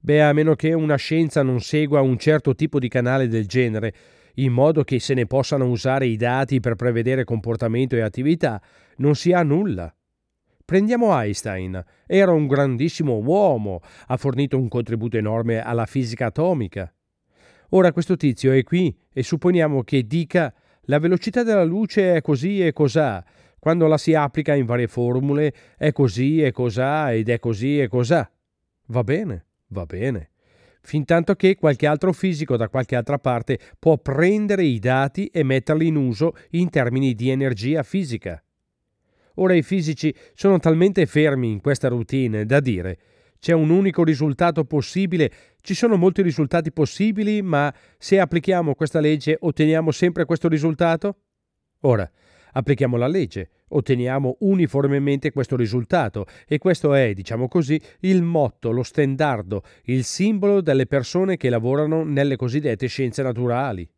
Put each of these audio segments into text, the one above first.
Beh, a meno che una scienza non segua un certo tipo di canale del genere, in modo che se ne possano usare i dati per prevedere comportamento e attività, non si ha nulla. Prendiamo Einstein. Era un grandissimo uomo, ha fornito un contributo enorme alla fisica atomica. Ora questo tizio è qui e supponiamo che dica la velocità della luce è così e cosà. Quando la si applica in varie formule è così e cosà ed è così e cosà. Va bene, va bene. Fintanto che qualche altro fisico da qualche altra parte può prendere i dati e metterli in uso in termini di energia fisica. Ora i fisici sono talmente fermi in questa routine da dire c'è un unico risultato possibile, ci sono molti risultati possibili, ma se applichiamo questa legge otteniamo sempre questo risultato? Ora, applichiamo la legge, otteniamo uniformemente questo risultato e questo è, diciamo così, il motto, lo stendardo, il simbolo delle persone che lavorano nelle cosiddette scienze naturali.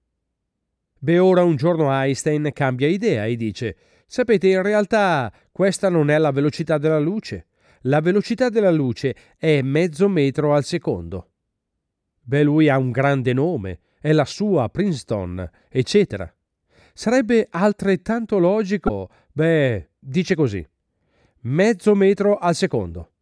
Beh, ora un giorno Einstein cambia idea e dice sapete, in realtà questa non è la velocità della luce. La velocità della luce è mezzo metro al secondo. Beh, lui ha un grande nome, è la sua Princeton, eccetera. Sarebbe altrettanto logico, dice così, mezzo metro al secondo.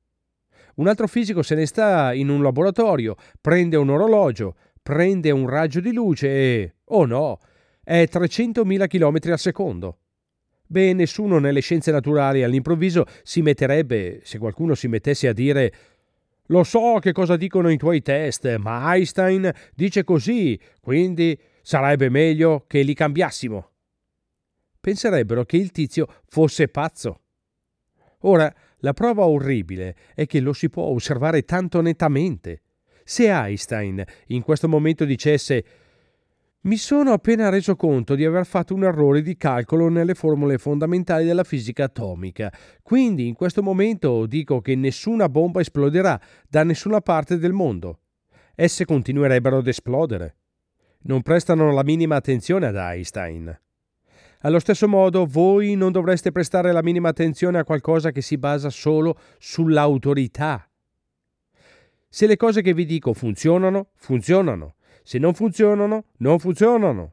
Un altro fisico se ne sta in un laboratorio, prende un orologio, prende un raggio di luce e, oh no, è 300.000 km al secondo. Beh, nessuno nelle scienze naturali all'improvviso si metterebbe, se qualcuno si mettesse a dire «Lo so che cosa dicono i tuoi test, ma Einstein dice così, quindi sarebbe meglio che li cambiassimo». Penserebbero che il tizio fosse pazzo. Ora, la prova orribile è che lo si può osservare tanto nettamente. Se Einstein in questo momento dicesse mi sono appena reso conto di aver fatto un errore di calcolo nelle formule fondamentali della fisica atomica. Quindi in questo momento dico che nessuna bomba esploderà da nessuna parte del mondo. Esse continuerebbero ad esplodere. Non prestano la minima attenzione ad Einstein. Allo stesso modo, voi non dovreste prestare la minima attenzione a qualcosa che si basa solo sull'autorità. Se le cose che vi dico funzionano, funzionano. Se non funzionano, non funzionano.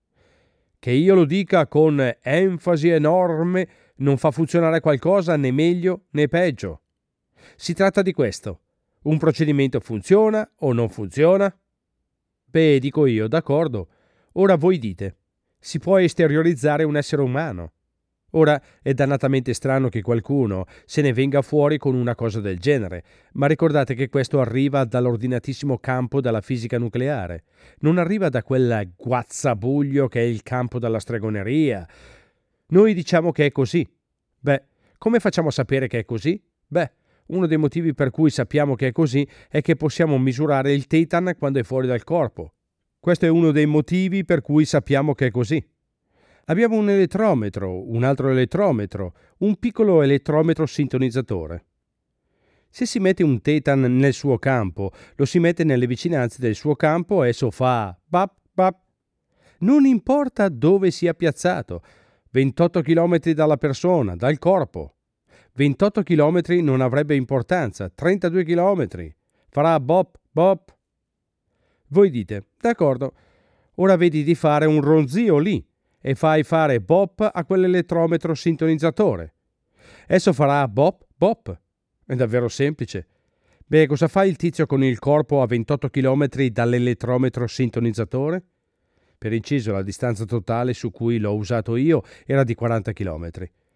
Che io lo dica con enfasi enorme non fa funzionare qualcosa né meglio né peggio. Si tratta di questo. Un procedimento funziona o non funziona? Beh, dico io, d'accordo. Ora voi dite, si può esteriorizzare un essere umano. Ora è dannatamente strano che qualcuno se ne venga fuori con una cosa del genere, ma ricordate che questo arriva dall'ordinatissimo campo della fisica nucleare. Non arriva da quel guazzabuglio che è il campo della stregoneria. Noi diciamo che è così. Beh, come facciamo a sapere che è così? Beh, uno dei motivi per cui sappiamo che è così è che possiamo misurare il tetan quando è fuori dal corpo. Questo è uno dei motivi per cui sappiamo che è così. Abbiamo un elettrometro, un altro elettrometro, un piccolo elettrometro sintonizzatore. Se si mette un tetan nel suo campo, lo si mette nelle vicinanze del suo campo, esso fa bap bap. Non importa dove sia piazzato, 28 km dalla persona, dal corpo. 28 km non avrebbe importanza, 32 km. Farà bop bop. Voi dite, d'accordo, ora vedi di fare un ronzio lì e fai fare bop a quell'elettrometro sintonizzatore. Esso farà bop bop. È davvero semplice. Beh, cosa fa il tizio con il corpo a 28 km dall'elettrometro sintonizzatore? Per inciso, la distanza totale su cui l'ho usato io era di 40 km.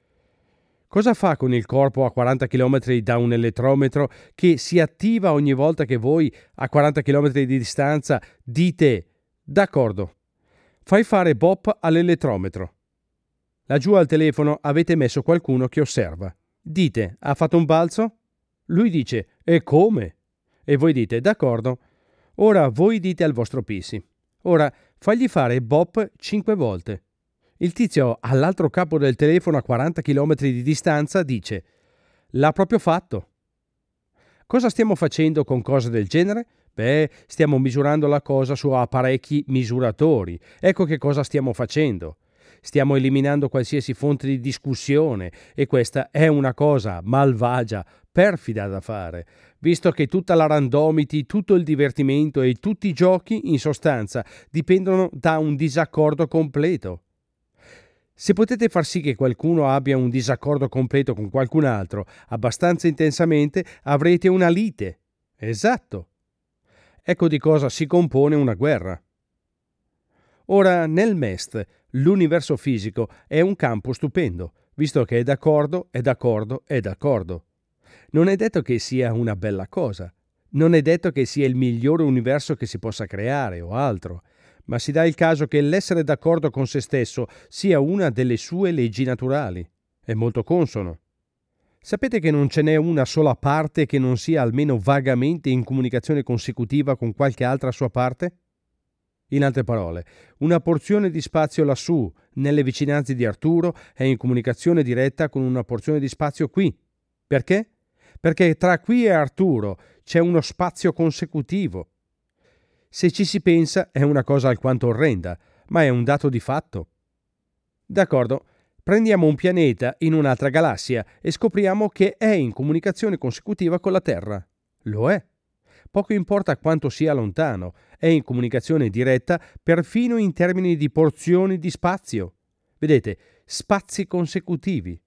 Cosa fa con il corpo a 40 km da un elettrometro che si attiva ogni volta che voi, a 40 km di distanza, dite «D'accordo, fai fare bop all'elettrometro». Laggiù al telefono avete messo qualcuno che osserva. Dite «Ha fatto un balzo?» Lui dice «E come?» E voi dite «D'accordo». Ora voi dite al vostro PC «Ora fagli fare bop 5 volte». Il tizio all'altro capo del telefono a 40 km di distanza dice «L'ha proprio fatto». Cosa stiamo facendo con cose del genere? Beh, stiamo misurando la cosa su apparecchi misuratori. Ecco che cosa stiamo facendo. Stiamo eliminando qualsiasi fonte di discussione e questa è una cosa malvagia, perfida da fare, visto che tutta la randomity, tutto il divertimento e tutti i giochi, in sostanza, dipendono da un disaccordo completo. Se potete far sì che qualcuno abbia un disaccordo completo con qualcun altro abbastanza intensamente, avrete una lite. Esatto. Ecco di cosa si compone una guerra. Ora, nel MEST, l'universo fisico è un campo stupendo, visto che è d'accordo, è d'accordo, è d'accordo. Non è detto che sia una bella cosa. Non è detto che sia il migliore universo che si possa creare o altro, ma si dà il caso che l'essere d'accordo con se stesso sia una delle sue leggi naturali. È molto consono. Sapete che non ce n'è una sola parte che non sia almeno vagamente in comunicazione consecutiva con qualche altra sua parte? In altre parole, una porzione di spazio lassù, nelle vicinanze di Arturo, è in comunicazione diretta con una porzione di spazio qui. Perché? Perché tra qui e Arturo c'è uno spazio consecutivo. Se ci si pensa è una cosa alquanto orrenda, ma è un dato di fatto. D'accordo, prendiamo un pianeta in un'altra galassia e scopriamo che è in comunicazione consecutiva con la Terra. Lo è. Poco importa quanto sia lontano, è in comunicazione diretta perfino in termini di porzioni di spazio. Vedete, spazi consecutivi.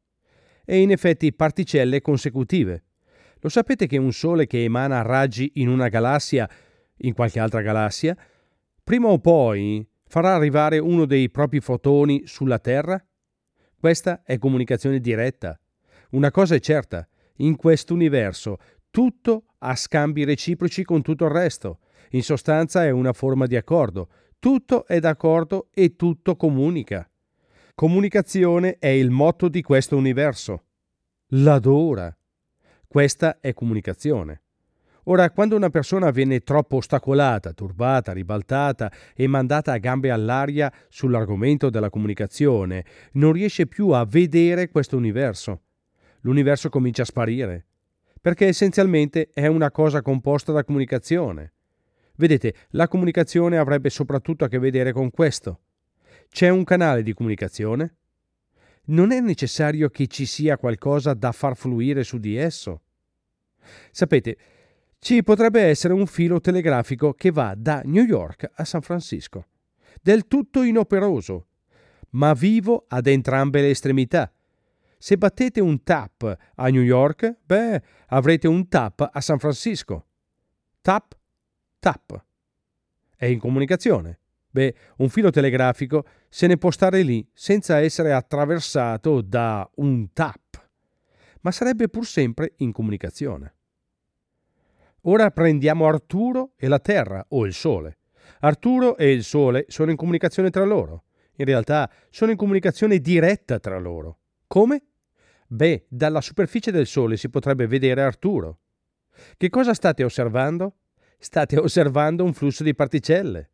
E in effetti particelle consecutive. Lo sapete che un Sole che emana raggi in una galassia, in qualche altra galassia, prima o poi farà arrivare uno dei propri fotoni sulla Terra? Questa è comunicazione diretta. Una cosa è certa, in quest'universo tutto ha scambi reciproci con tutto il resto. In sostanza è una forma di accordo. Tutto è d'accordo e tutto comunica. Comunicazione è il motto di questo universo. L'adora. Questa è comunicazione. Ora, quando una persona viene troppo ostacolata, turbata, ribaltata e mandata a gambe all'aria sull'argomento della comunicazione, non riesce più a vedere questo universo. L'universo comincia a sparire, perché essenzialmente è una cosa composta da comunicazione. Vedete, la comunicazione avrebbe soprattutto a che vedere con questo. C'è un canale di comunicazione? Non è necessario che ci sia qualcosa da far fluire su di esso. Sapete, ci potrebbe essere un filo telegrafico che va da New York a San Francisco, del tutto inoperoso, ma vivo ad entrambe le estremità. Se battete un tap a New York, avrete un tap a San Francisco. Tap, tap. È in comunicazione. Un filo telegrafico se ne può stare lì senza essere attraversato da un tap, ma sarebbe pur sempre in comunicazione. Ora prendiamo Arturo e la Terra o il Sole. Arturo e il Sole sono in comunicazione tra loro. In realtà sono in comunicazione diretta tra loro. Come? Dalla superficie del Sole si potrebbe vedere Arturo. Che cosa state osservando? State osservando un flusso di particelle.